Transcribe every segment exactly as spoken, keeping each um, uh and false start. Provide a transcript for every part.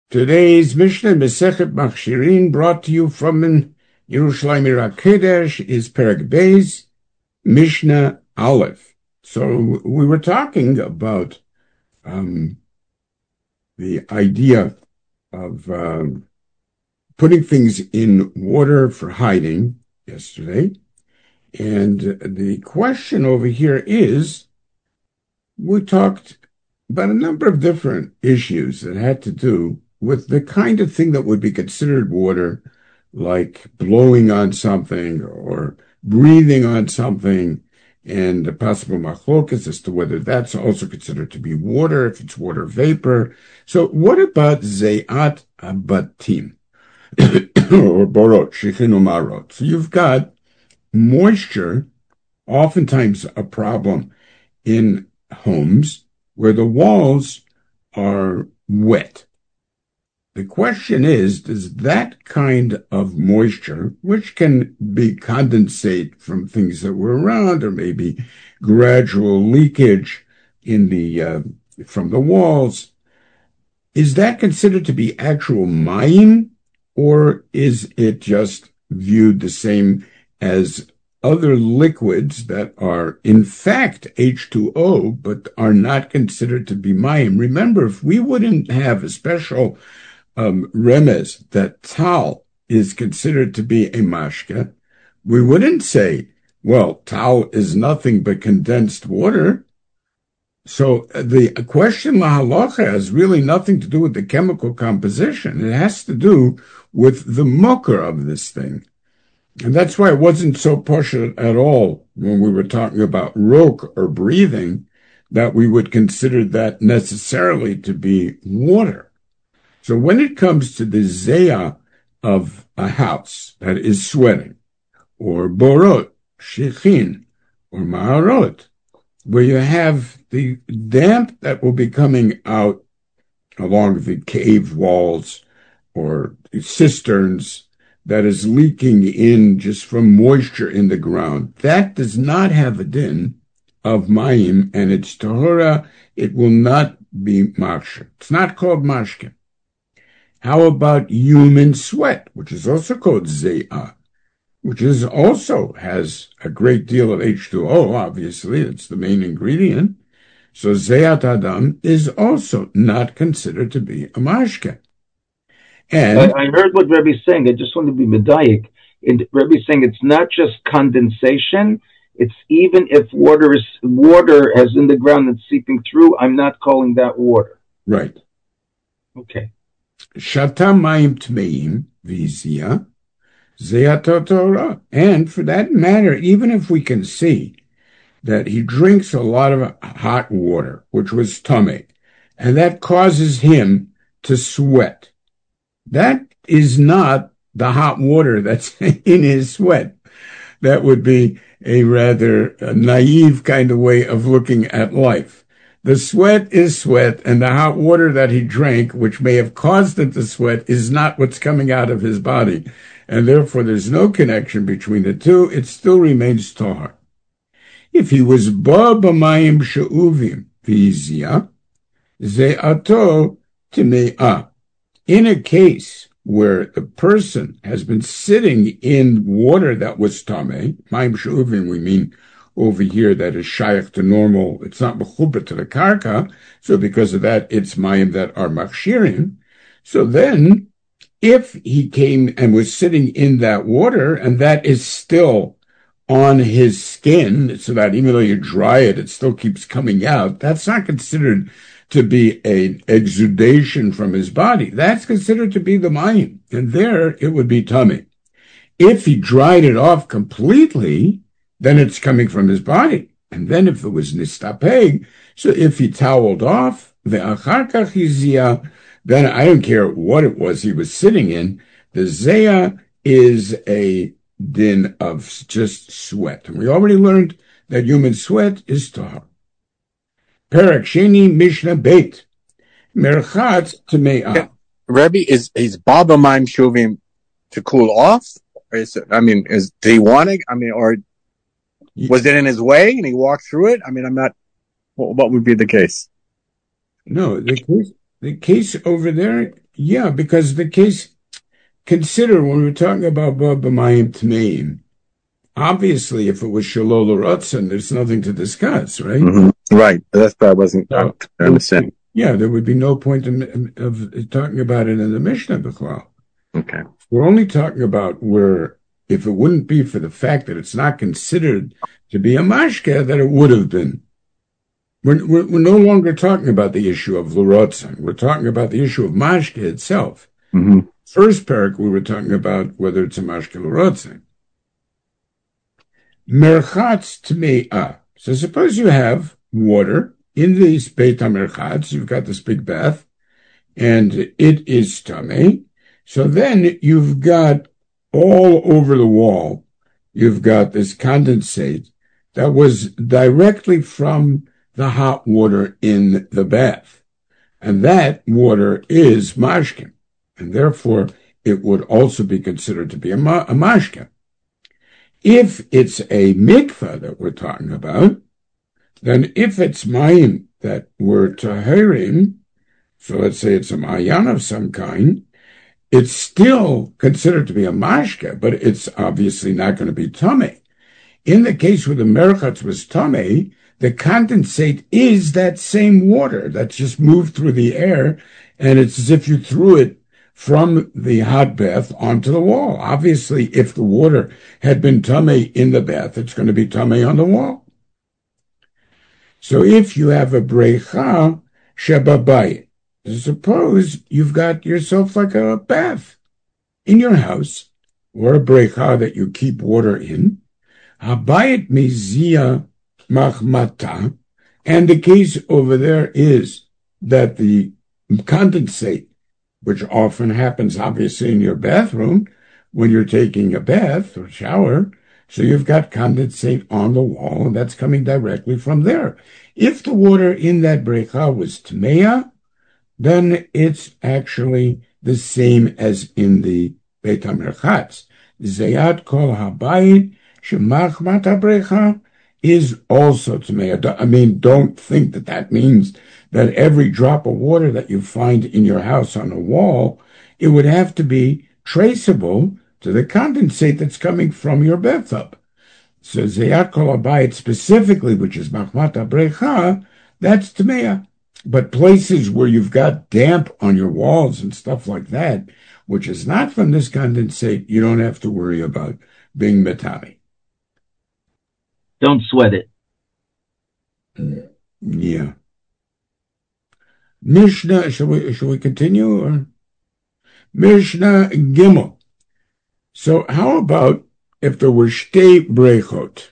Today's Mishnah Masechet Machshirin, brought to you from Yerushalayim Ir HaKodesh, is Perek Beis, Mishnah Aleph. So we were talking about um, the idea of um, putting things in water for hiding yesterday. And the question over here is, we talked about a number of different issues that had to do with the kind of thing that would be considered water, like blowing on something or breathing on something, and a possible machlokas as to whether that's also considered to be water, if it's water vapor. So what about ze'at abatim, or borot, shichin umarot? So you've got moisture, oftentimes a problem in homes where the walls are wet. The question is, does that kind of moisture, which can be condensate from things that were around, or maybe gradual leakage in the uh, from the walls, is that considered to be actual mayim, or is it just viewed the same as other liquids that are in fact H two O, but are not considered to be mayim? Remember, if we wouldn't have a special um, remez that tal is considered to be a mashke, we wouldn't say, well, tal is nothing but condensed water. So the question lahalacha has really nothing to do with the chemical composition. It has to do with the mokar of this thing. And that's why it wasn't so poshut at all when we were talking about rok, or breathing, that we would consider that necessarily to be water. So when it comes to the zeya of a house that is sweating, or borot, shichin, or ma'arot, where you have the damp that will be coming out along the cave walls or cisterns, that is leaking in just from moisture in the ground, that does not have a din of mayim, and it's tahora. It will not be mashke. It's not called mashke. How about human sweat, which is also called ze'ah, which is also has a great deal of H two O, obviously, it's the main ingredient. So ze'at adam is also not considered to be a mashke. And I, I heard what Rebbe's saying. I just want to be medayik. And Rebbe's saying it's not just condensation. It's even if water is water as in the ground that's seeping through, I'm not calling that water. Right. Okay. Shata mayim tmeim v'zia ze'at Torah. And for that matter, even if we can see that he drinks a lot of hot water, which was tummy, and that causes him to sweat, that is not the hot water that's in his sweat. That would be a rather naive kind of way of looking at life. The sweat is sweat, and the hot water that he drank, which may have caused him to sweat, is not what's coming out of his body. And therefore, there's no connection between the two. It still remains tahor. If he was ba b'mayim she'uvim v'izia, ze'ato t'me'ah. In a case where the person has been sitting in water that was tameh, mayim she'uvim, we mean over here that is shaykh to normal, it's not mechuber to the karka, so because of that, it's mayim that are machshirim. So then, if he came and was sitting in that water, and that is still on his skin, so that even though you dry it, it still keeps coming out, that's not considered to be an exudation from his body. That's considered to be the mayim, and there it would be tummy. If he dried it off completely, then it's coming from his body. And then if it was nistapeg, so if he toweled off, ve'achar kach hizia, then I don't care what it was he was sitting in, the zeya is a din of just sweat. And we already learned that human sweat is tahor. Perek Sheni Mishnah Beit. Merchatz Tme'ah. Rebbe, is is Baba Maim Shuvim to cool off? Or is it, I mean, is did he want it? I mean, or was it in his way and he walked through it? I mean, I'm not. What, what would be the case? No, the case the case over there Yeah, because the case, consider when we're talking about Ba B'mayim Tmeim, obviously if it was Shalol Ratzon, there's nothing to discuss, right? Mm-hmm. Right. That's what I wasn't So, I understand. Yeah, there would be no point in, of talking about it in the Mishnah B'chlal. Okay. We're only talking about where, if it wouldn't be for the fact that it's not considered to be a mashke, that it would have been. We're, we're, we're no longer talking about the issue of L'rotzen. We're talking about the issue of mashke itself. Mm-hmm. First parak, we were talking about whether it's a mashke L'rotzen. Merchatz Tme'ah. So suppose you have water in this Beit HaMerchatz, you've got this big bath, and it is Tameh. So then you've got all over the wall, you've got this condensate that was directly from the hot water in the bath. And that water is mashke. And therefore, it would also be considered to be a, ma- a mashke. If it's a mikveh that we're talking about, then if it's mayim that were tahirim, so let's say it's a mayan of some kind, it's still considered to be a mashke, but it's obviously not going to be tameh. In the case where the merchatz was tameh, the condensate is that same water that's just moved through the air, and it's as if you threw it from the hot bath onto the wall. Obviously, if the water had been tameh in the bath, it's going to be tameh on the wall. So if you have a breicha shebabayit, suppose you've got yourself like a bath in your house, or a breicha that you keep water in, habayit mizia machmata, and the case over there is that the condensate, which often happens obviously in your bathroom when you're taking a bath or shower, so you've got condensate on the wall, and that's coming directly from there. If the water in that breicha was tmeya, then it's actually the same as in the Beit HaMerchatz. Zeyat kol habayit shemachmat habreicha is also tmeya. I mean, don't think that that means that every drop of water that you find in your house on a wall, it would have to be traceable to the condensate that's coming from your bathtub. So Zeyat Kol Habayit specifically, which is Machmat HaBreicha, that's Tmeya. But places where you've got damp on your walls and stuff like that, which is not from this condensate, you don't have to worry about being Metami. Don't sweat it. Yeah. Mishnah, shall we, shall we continue? Or? Mishnah Gimel. So how about if there were shtei brechot?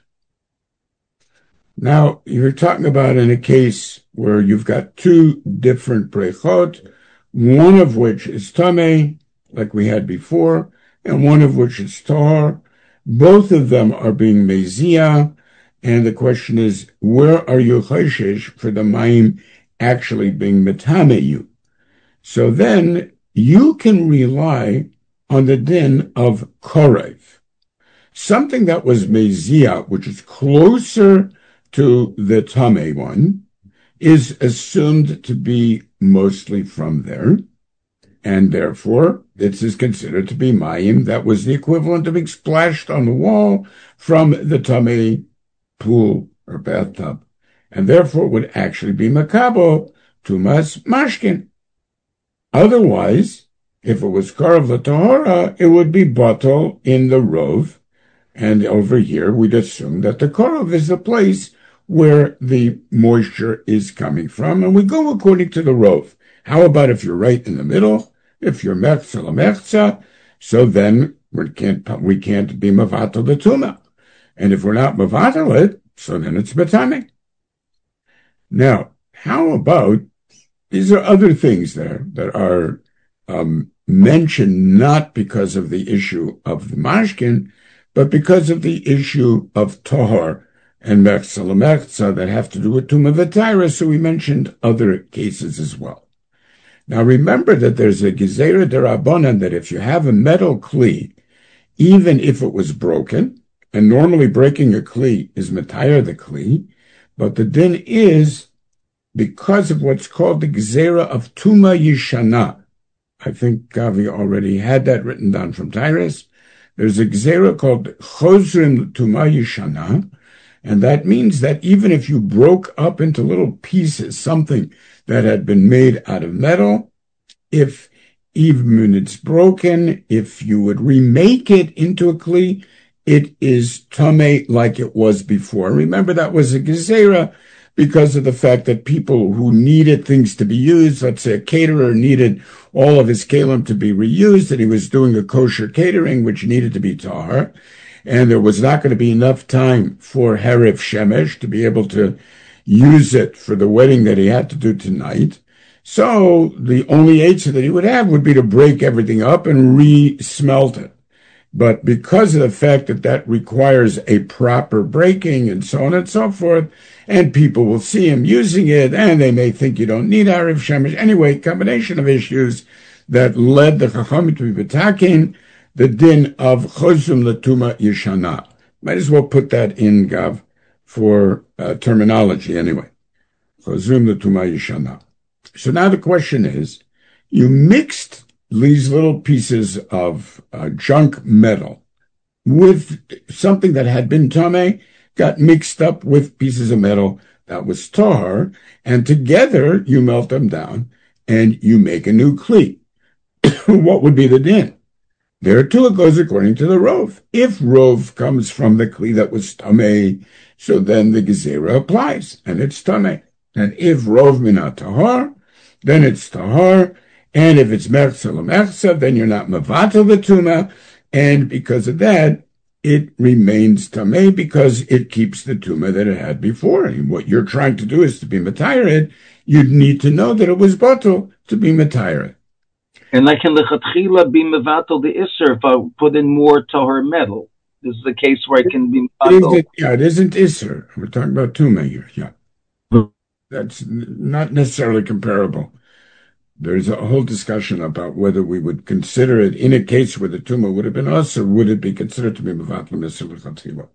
Now, you're talking about in a case where you've got two different brechot, one of which is tameh, like we had before, and one of which is tahor. Both of them are being mezia, and the question is, where are you chayshish for the mayim actually being metameyu? So then you can rely on the din of korev. Something that was mezia, which is closer to the tameh one, is assumed to be mostly from there, and therefore this is considered to be mayim that was the equivalent of being splashed on the wall from the tameh pool or bathtub, and therefore would actually be makabo tumas mashkin. Otherwise, if it was karav l'tahora, it would be bottle in the rov, and over here we'd assume that the karav is the place where the moisture is coming from, and we go according to the rov. How about if you're right in the middle? If you're mechza l'mechza, so then we can't we can't be mavatal the tuma, and if we're not mavatal it, so then it's betame. Now, how about these are other things there that are um, mentioned not because of the issue of the mashkin, but because of the issue of tohar and mechza l'mechza that have to do with tuma v'tayra. So we mentioned other cases as well. Now remember that there's a gezerah derabanan that if you have a metal kli, even if it was broken, and normally breaking a kli is metayr the kli, but the din is because of what's called the gezerah of tuma yishana. I think Gavi already had that written down from Tyrus. There's a Gzera called Chozrim Tuma Yishana, and that means that even if you broke up into little pieces something that had been made out of metal, if even when it's broken, if you would remake it into a Kli, it is Tameh like it was before. Remember, that was a Gezerah because of the fact that people who needed things to be used, let's say a caterer needed all of his kalim to be reused, and he was doing a kosher catering, which needed to be tahar, and there was not going to be enough time for Hariv Shemesh to be able to use it for the wedding that he had to do tonight. So the only answer that he would have would be to break everything up and re-smelt it. But because of the fact that that requires a proper breaking and so on and so forth, and people will see him using it, and they may think you don't need Hariv Shemesh. Anyway, combination of issues that led the Chachamim to be betaking the din of Chozum Latuma Yishana. Might as well put that in, Gav, for uh, terminology anyway. Chozum Latuma Yishana. So now the question is, you mixed these little pieces of uh, junk metal with something that had been tameh, got mixed up with pieces of metal that was tahar, and together you melt them down and you make a new kli. What would be the din? There too it goes according to the rov. If rov comes from the kli that was tameh, so then the gezerah applies and it's tameh. And if rov minat tahar, then it's tahar. And if it's merchza l'merchza, then you're not mevatel the tuma, and because of that, it remains tameh because it keeps the tuma that it had before. And what you're trying to do is to be matayired. You'd need to know that it was batel to be matayired. And I can lechatchila be mevatel the isser if I put in more tahar metal. This is a case where I can be mevatel. Yeah, it isn't isser. We're talking about tuma here. Yeah, hmm. That's not necessarily comparable. There's a whole discussion about whether we would consider it in a case where the tumah would have been us, or would it be considered to be mevatel misur l'chatchila.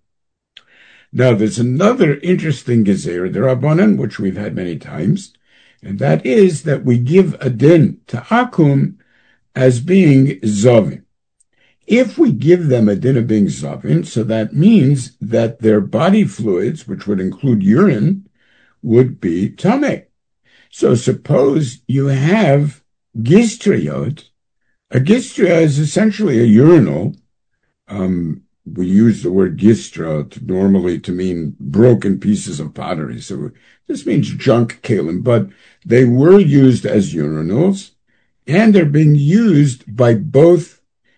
Now, there's another interesting gezer, the Rabbanan, which we've had many times, and that is that we give a din to akum as being zavin. If we give them a din of being zavin, so that means that their body fluids, which would include urine, would be tameh. So suppose you have gistriot. A gistria is essentially a urinal. Um, we use the word gistra to, normally to mean broken pieces of pottery. So this means junk kalim, but they were used as urinals, and they're being used by both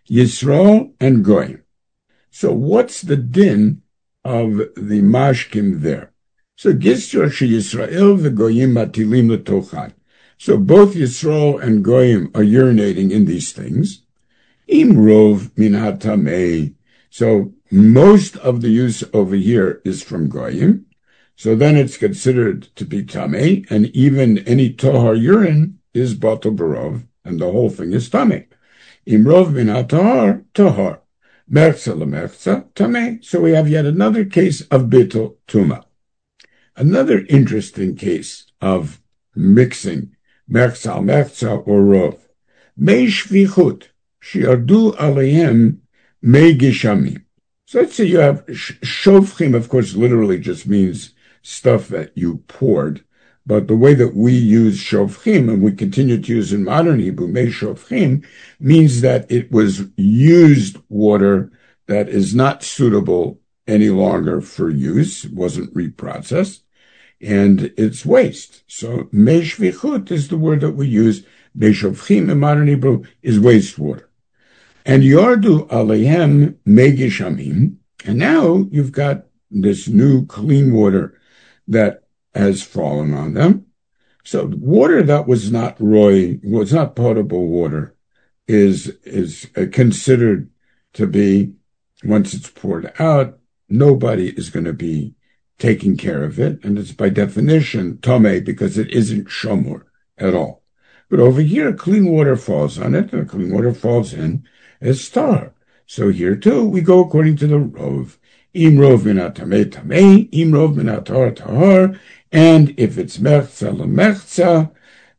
Yisrael and Goyim. So what's the din of the mashkim there? So Gistra she Yisrael v'Goyim matilim l'tochan. So both Yisrael and Goyim are urinating in these things. Im rov min hatamei. So most of the use over here is from Goyim. So then it's considered to be tamei, and even any tohar urine is batel barov, and the whole thing is tamei. Im rov min hatahar tohar. Merchza l'merchza tamei. So we have yet another case of bittul tuma. Another interesting case of mixing merchza merchza or rov. Mei shvichut shiardu aleihem mei gishamim. So let's say you have shofchim, of course, literally just means stuff that you poured. But the way that we use shofchim, and we continue to use in modern Hebrew, mei shofchim, means that it was used water that is not suitable any longer for use, wasn't reprocessed, and it's waste. So mei shvichut is the word that we use. Mei shofchim in modern Hebrew is wastewater. And yardu aleihem mei gishamim, and now you've got this new clean water that has fallen on them. So water that was not roy, was not potable water, is is considered to be, once it's poured out, nobody is going to be taking care of it, and it's by definition tomei because it isn't shomur at all. But over here, clean water falls on it, and clean water falls in as star. So here too, we go according to the rov. Im rov minat tamei tamei, im rov minat tahar tahar, and if it's merchza l'merchza,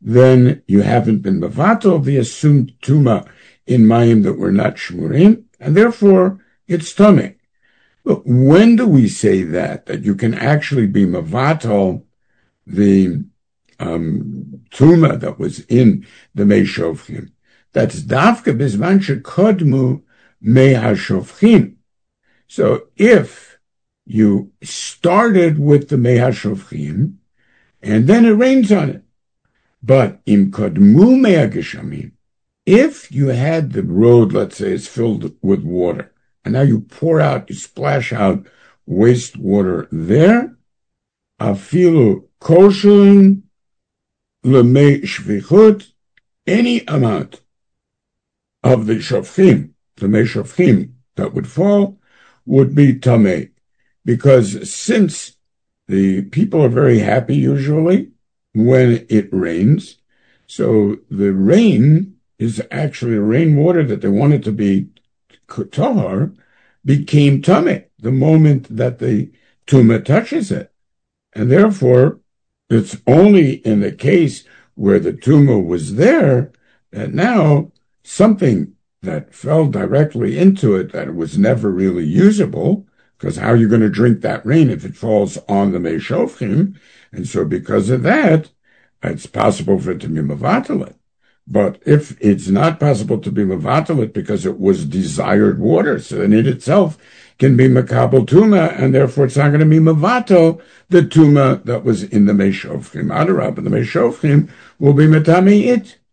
then you haven't been mevatel the assumed tuma in mayim that were not shmurim, and therefore it's tummy. But when do we say that, that you can actually be mevatel the um, tuma that was in the mei shofchim? That's dafka bizman shekodmu mei hashofchim. So if you started with the mei hashofchim, and then it rains on it, but im kodmu mei hageshamim, if you had the road, let's say, is filled with water, and now you pour out, you splash out wastewater there, afilu kosherin lemei shvichut, any amount of the shofchim, the mei shofchim that would fall, would be tamei, because since the people are very happy usually when it rains, so the rain is actually rainwater that they wanted to be tahar, became tamei the moment that the tumah touches it. And therefore, it's only in the case where the tumah was there that now something that fell directly into it, that it was never really usable, because how are you going to drink that rain if it falls on the mei shofchim? And so because of that, it's possible for it to be mevatel it. But if it's not possible to be mevatel it because it was desired water, so then it itself can be makabel tuma, and therefore it's not going to be mevatel the tuma that was in the mei shofchim. Adarab, the mei shofchim will be metami it.